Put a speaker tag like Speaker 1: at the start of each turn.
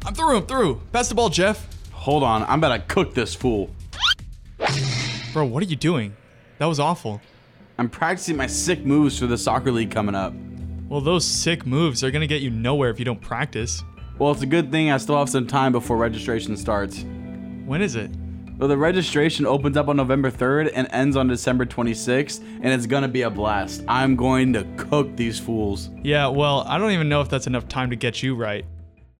Speaker 1: I'm through. Pass the ball, Jeff.
Speaker 2: Hold on, I'm about to cook this fool.
Speaker 1: Bro, what are you doing? That was awful.
Speaker 2: I'm practicing my sick moves for the soccer league coming up.
Speaker 1: Well, those sick moves are gonna get you nowhere if you don't practice.
Speaker 2: Well, it's a good thing I still have some time before registration starts.
Speaker 1: When is it?
Speaker 2: Well, the registration opens up on November 3rd and ends on December 26th, and it's gonna be a blast. I'm going to cook these fools.
Speaker 1: Yeah, well, I don't even know if that's enough time to get you right.